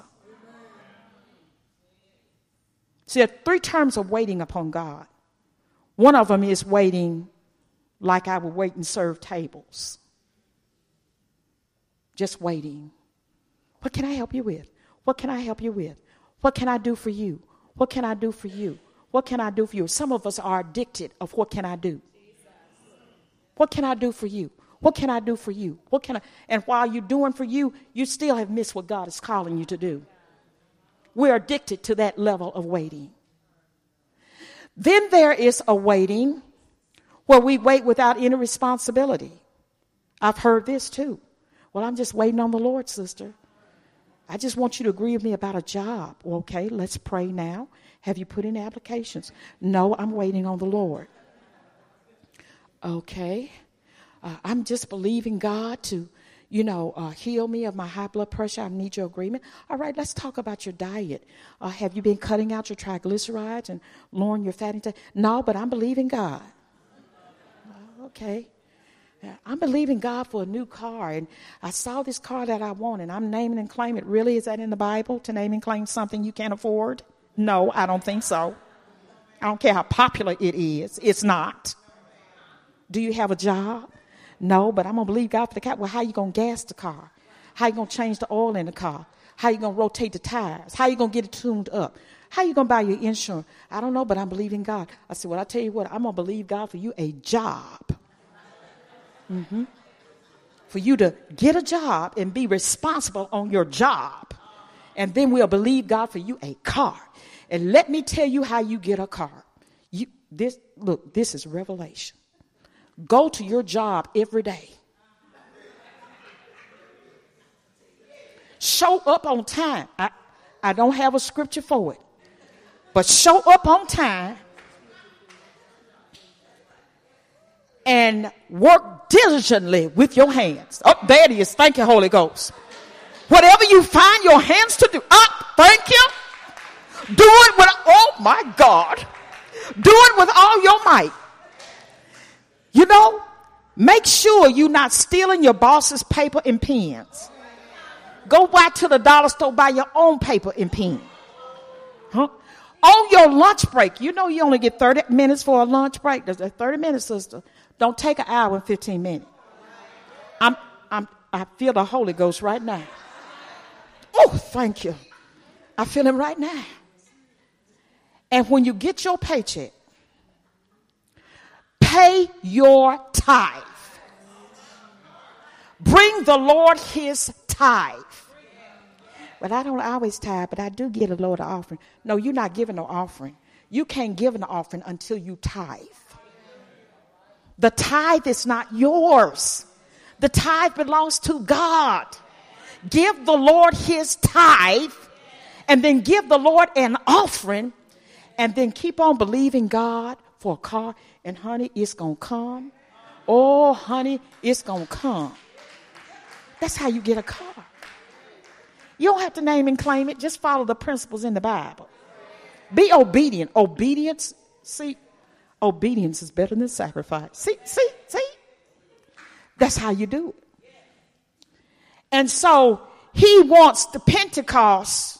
See, there are three terms of waiting upon God. One of them is waiting like I would wait and serve tables. Just waiting. What can I help you with? What can I help you with? What can I do for you? What can I do for you? What can I do for you? Some of us are addicted of what can I do? What can I do for you? What can I do for you? What can I? And while you're doing for you, you still have missed what God is calling you to do. We're addicted to that level of waiting. Then there is a waiting where we wait without any responsibility. I've heard this too. Well, I'm just waiting on the Lord, sister. I just want you to agree with me about a job. Well, okay, let's pray now. Have you put in applications? No, I'm waiting on the Lord. Okay. Uh, I'm just believing God to, you know, uh, heal me of my high blood pressure. I need your agreement. All right, let's talk about your diet. Uh, have you been cutting out your triglycerides and lowering your fat intake? No, but I'm believing God. Okay. I'm believing God for a new car, and I saw this car that I want, and I'm naming and claiming it. Really, is that in the Bible, to name and claim something you can't afford? No, I don't think so. I don't care how popular it is. It's not. Do you have a job? No, but I'm going to believe God for the car. Well, how are you going to gas the car? How are you going to change the oil in the car? How are you going to rotate the tires? How are you going to get it tuned up? How are you going to buy your insurance? I don't know, but I'm believing God. I said, well, I tell you what, I'm going to believe God for you a job. Mm-hmm. For you to get a job and be responsible on your job. And then we'll believe God for you a car. And let me tell you how you get a car. You, this, look, this is revelation. Go to your job every day. Show up on time. I, I don't have a scripture for it. But show up on time. And work diligently with your hands. Oh, there it is. Thank you, Holy Ghost. Whatever you find your hands to do. Oh, thank you. Do it with, oh my God. Do it with all your might. You know, make sure you're not stealing your boss's paper and pens. Go back to the dollar store, buy your own paper and pen. Huh? On your lunch break, you know you only get thirty minutes for a lunch break. There's thirty minutes, sister. Don't take an hour and fifteen minutes. I'm, I'm, I feel the Holy Ghost right now. Oh, thank you. I feel him right now. And when you get your paycheck, pay your tithe. Bring the Lord his tithe. But I don't always tithe, but I do give the Lord an offering. No, you're not giving no offering. You can't give an offering until you tithe. The tithe is not yours. The tithe belongs to God. Give the Lord his tithe, and then give the Lord an offering, and then keep on believing God for a car. And honey, it's going to come. Oh, honey, it's going to come. That's how you get a car. You don't have to name and claim it. Just follow the principles in the Bible. Be obedient. Obedience, see, obedience is better than sacrifice. See, see, see. That's how you do it. And so he wants the Pentecost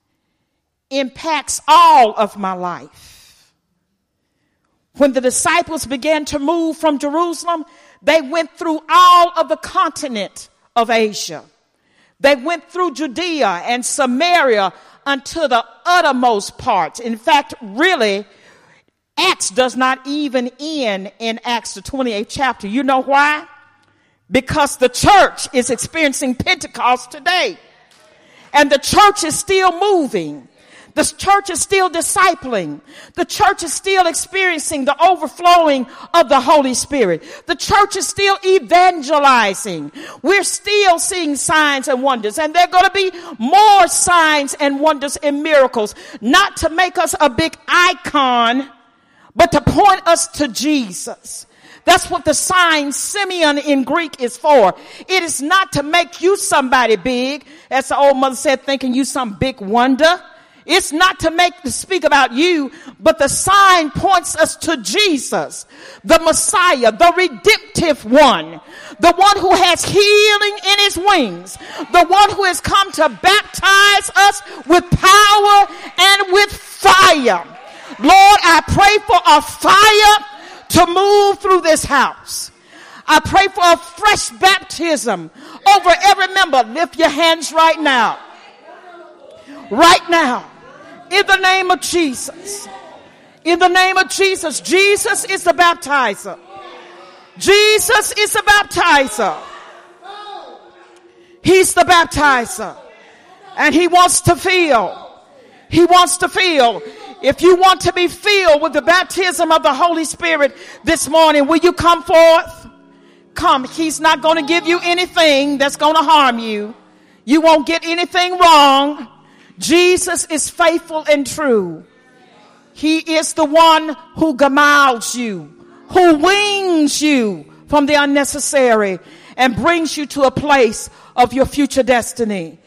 impacts all of my life. When the disciples began to move from Jerusalem, they went through all of the continent of Asia. They went through Judea and Samaria unto the uttermost parts. In fact, really, Acts does not even end in Acts the twenty-eighth chapter. You know why? Because the church is experiencing Pentecost today. And the church is still moving. The church is still discipling. The church is still experiencing the overflowing of the Holy Spirit. The church is still evangelizing. We're still seeing signs and wonders. And there are going to be more signs and wonders and miracles. Not to make us a big icon, but to point us to Jesus. That's what the sign Simeon in Greek is for. It is not to make you somebody big, as the old mother said, thinking you some big wonder. It's not to make to speak about you, but the sign points us to Jesus, the Messiah, the redemptive one, the one who has healing in his wings, the one who has come to baptize us with power and with fire. Lord, I pray for a fire to move through this house. I pray for a fresh baptism over every member. Lift your hands right now. Right now. In the name of Jesus. In the name of Jesus. Jesus is the baptizer. Jesus is the baptizer. He's the baptizer. And he wants to fill. He wants to fill. If you want to be filled with the baptism of the Holy Spirit this morning, will you come forth? Come. He's not going to give you anything that's going to harm you. You won't get anything wrong. Jesus is faithful and true. He is the one who gamals you, who weans you from the unnecessary and brings you to a place of your future destiny.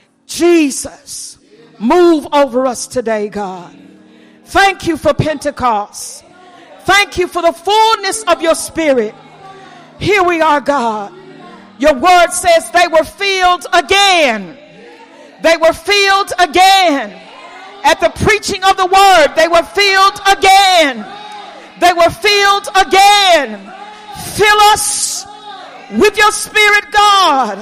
Jesus, move over us today, God. Thank you for Pentecost. Thank you for the fullness of your Spirit. Here we are, God. Your word says they were filled again. They were filled again. At the preaching of the word, they were filled again. They were filled again. Fill us with your Spirit, God.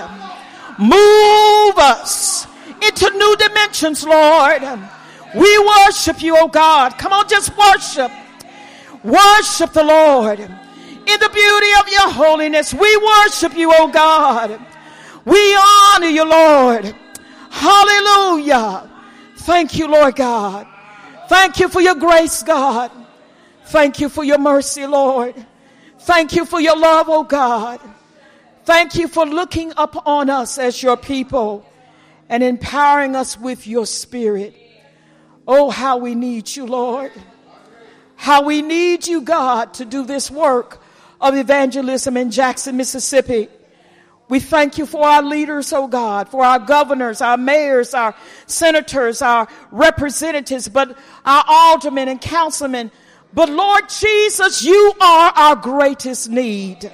Move us into new dimensions, Lord. We worship you, oh God. Come on, just worship. Worship the Lord. In the beauty of your holiness, we worship you, oh God. We honor you, Lord. Hallelujah. Thank you, Lord God. Thank you for your grace, God. Thank you for your mercy, Lord. Thank you for your love, oh God. Thank you for looking up on us as your people and empowering us with your Spirit. Oh, how we need you, Lord. How we need you, God, to do this work of evangelism in Jackson, Mississippi. We thank you for our leaders, oh God, for our governors, our mayors, our senators, our representatives, but our aldermen and councilmen. But Lord Jesus, you are our greatest need.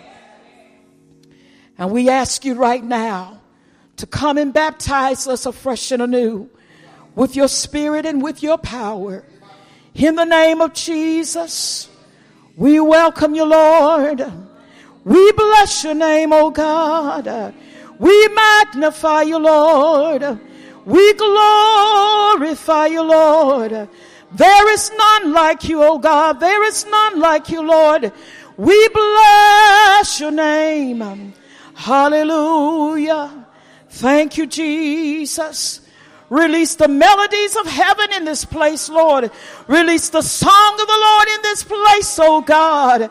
And we ask you right now to come and baptize us afresh and anew with your Spirit and with your power. In the name of Jesus, we welcome you, Lord. We bless your name, O God. We magnify you, Lord. We glorify you, Lord. There is none like you, O God. There is none like you, Lord. We bless your name. Hallelujah. Thank you, Jesus. Release the melodies of heaven in this place, Lord. Release the song of the Lord in this place, oh God.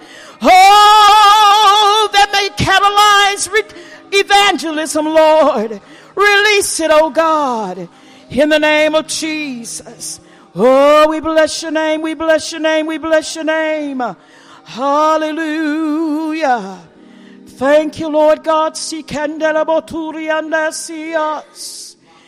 Oh, that may catalyze re- evangelism, Lord. Release it, oh God, in the name of Jesus. Oh, we bless your name, we bless your name, we bless your name. Hallelujah. Thank you, Lord God. Sikandela boturi andasias.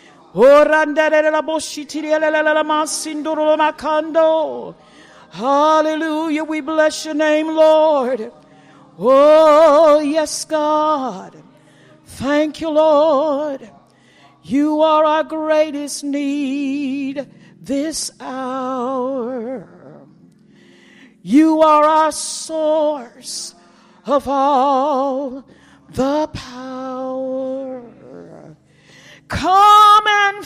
Hallelujah. We bless your name, Lord. Oh, yes, God. Thank you, Lord. You are our greatest need this hour. You are our source of all the power. Come and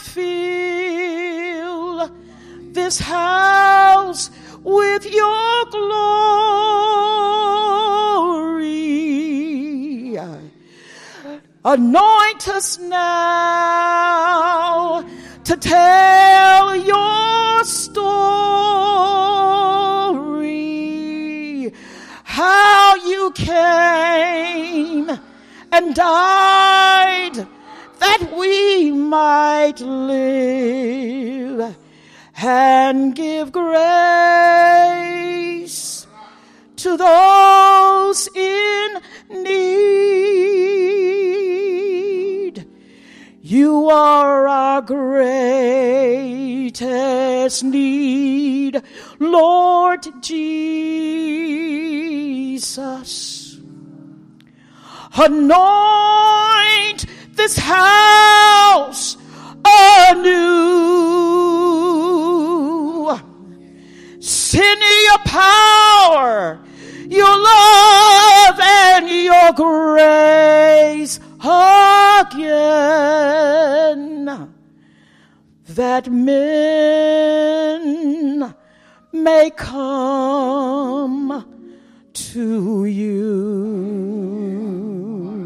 fill this house with your glory. Anoint us now to tell your story. How you came and died that we might live and give grace to those in need. You are our greatest need, Lord Jesus. Anoint this house anew. Send your power, your love, and your grace again, that men may come to you.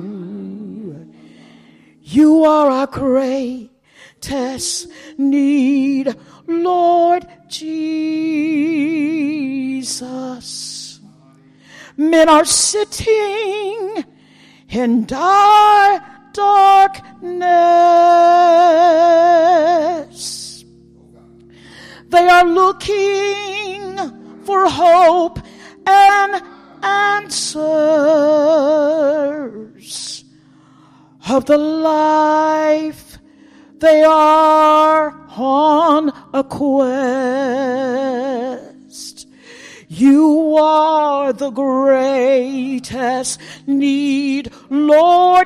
You are our greatest need, Lord Jesus. Men are sitting in dark darkness. They are looking for hope and answers of the life. They are on a quest. You are the greatest need, Lord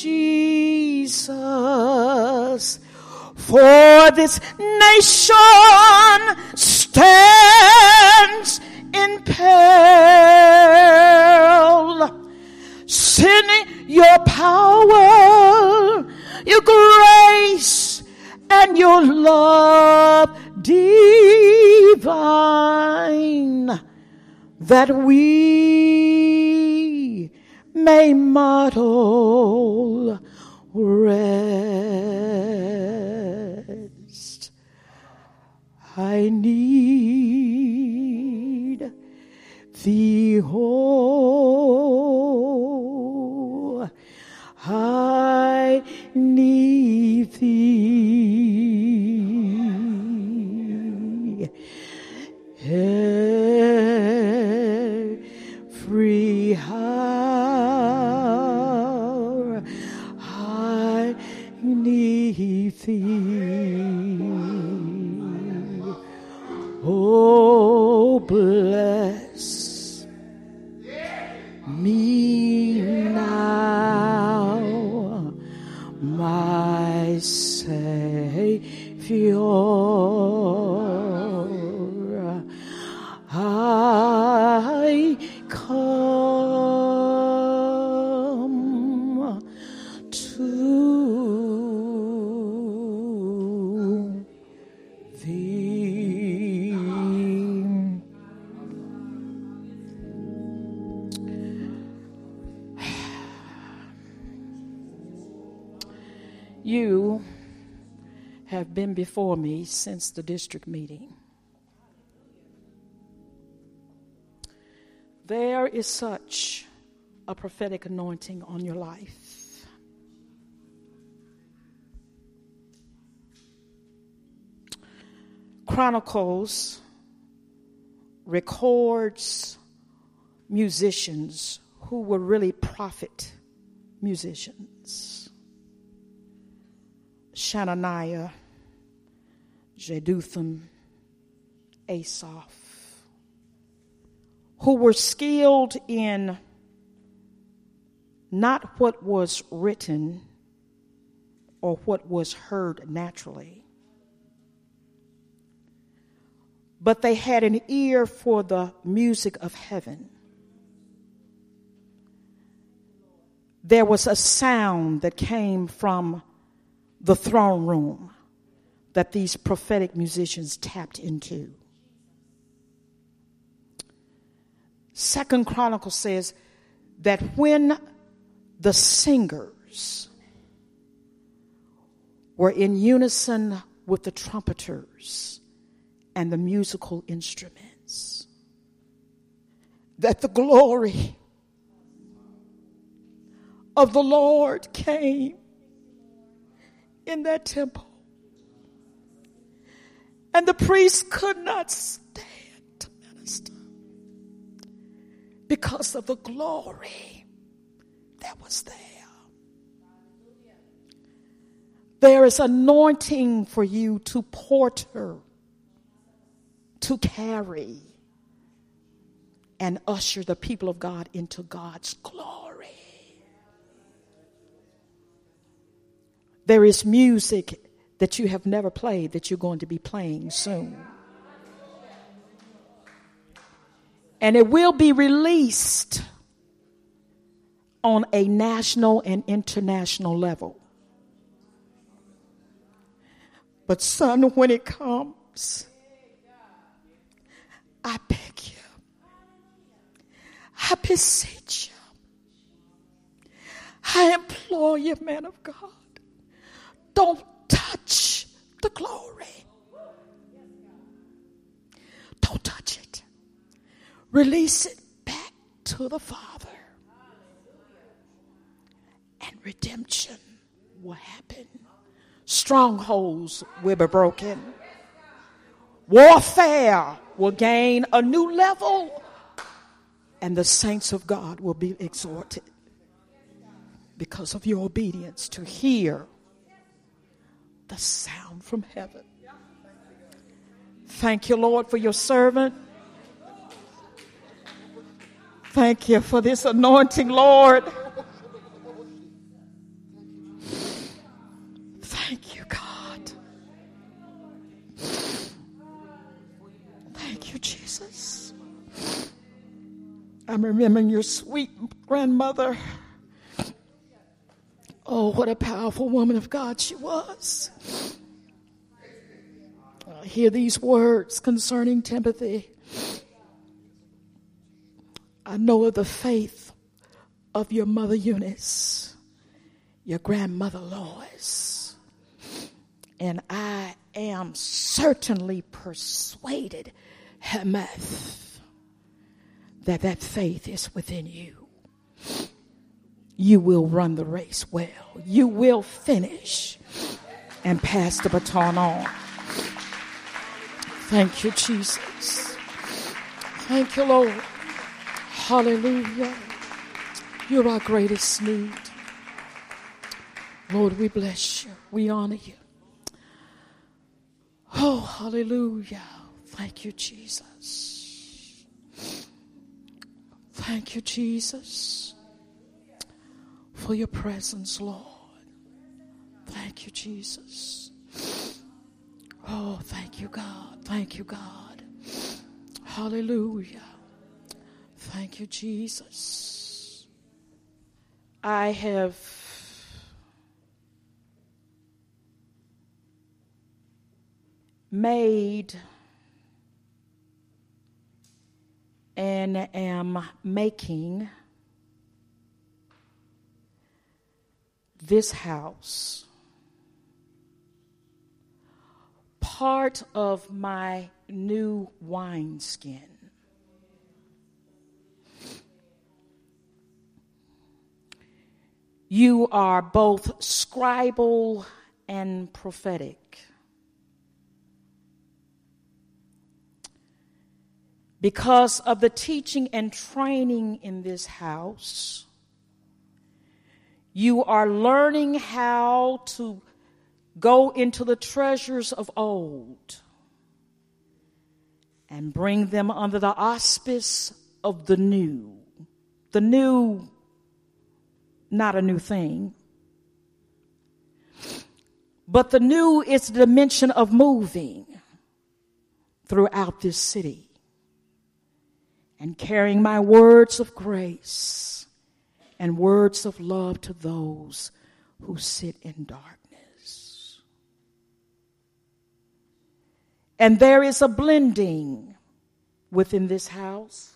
Jesus. For this nation stands in peril. Send your power, your grace, and your love divine, that we may model rest. I need thee, oh, I need thee. Every hour I need thee. Oh, bless You have been before me since the district meeting. There is such a prophetic anointing on your life. Chronicles records musicians who were really prophet musicians. Shananiah, Jeduthun, Asaph, who were skilled in not what was written or what was heard naturally, but they had an ear for the music of heaven. There was a sound that came from the throne room that these prophetic musicians tapped into. Second Chronicles says that when the singers were in unison with the trumpeters and the musical instruments, that the glory of the Lord came in that temple. And the priests could not stand to minister because of the glory that was there. There is anointing for you to porter, to carry, and usher the people of God into God's glory. There is music that you have never played that you're going to be playing soon. And it will be released on a national and international level. But son, when it comes, I beg you, I beseech you, I implore you, man of God, don't touch the glory. Don't touch it. Release it back to the Father. And redemption will happen. Strongholds will be broken. Warfare will gain a new level. And the saints of God will be exhorted because of your obedience to hear the sound from heaven. Thank you, Lord, for your servant. Thank you for this anointing, Lord. Thank you, God. Thank you, Jesus. I'm remembering your sweet grandmother. Oh, what a powerful woman of God she was. I hear these words concerning Timothy. I know of the faith of your mother Eunice, your grandmother Lois, and I am certainly persuaded, Hemeth, that that faith is within you. You will run the race well. You will finish and pass the baton on. Thank you, Jesus. Thank you, Lord. Hallelujah. You're our greatest need. Lord, we bless you. We honor you. Oh, hallelujah. Thank you, Jesus. Thank you, Jesus, for your presence, Lord. Thank you, Jesus. Oh, thank you, God. Thank you, God. Hallelujah. Thank you, Jesus. I have made and am making this house part of my new wineskin. You are both scribal and prophetic. Because of the teaching and training in this house, you are learning how to go into the treasures of old and bring them under the auspice of the new. The new, not a new thing, but the new is the dimension of moving throughout this city and carrying my words of grace and words of love to those who sit in darkness. And there is a blending within this house.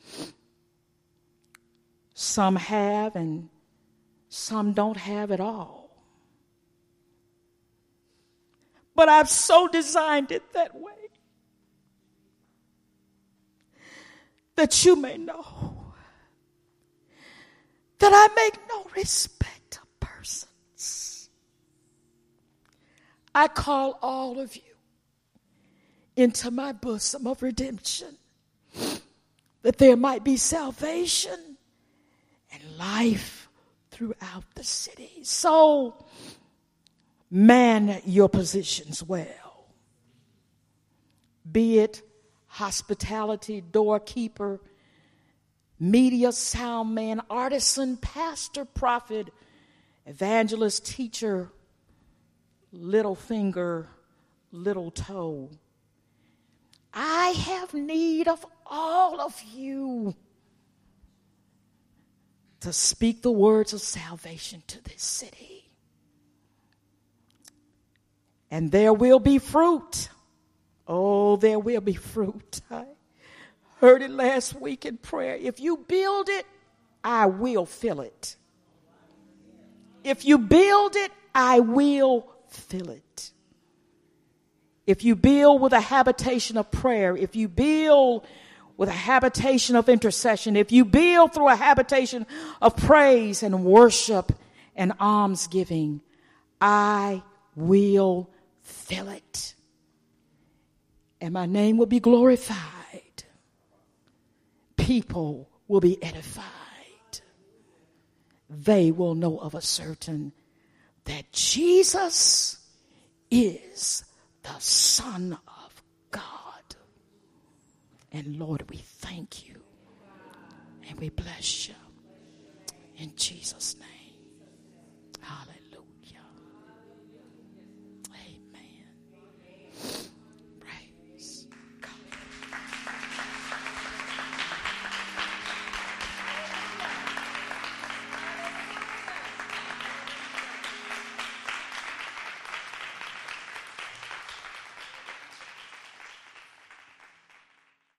Some have and some don't have at all. But I've so designed it that way that you may know that I make no respect of persons. I call all of you into my bosom of redemption, that there might be salvation and life throughout the city. So man your positions well. Be it hospitality, doorkeeper, media, sound man, artisan, pastor, prophet, evangelist, teacher, little finger, little toe. I have need of all of you to speak the words of salvation to this city. And there will be fruit. Oh, there will be fruit. I heard it last week in prayer. If you build it, I will fill it. If you build it, I will fill it. If you build with a habitation of prayer, if you build with a habitation of intercession, if you build through a habitation of praise and worship and almsgiving, I will fill it. And my name will be glorified. People will be edified. They will know of a certain that Jesus is the Son of God. And Lord, we thank you and we bless you in Jesus' name. Hallelujah.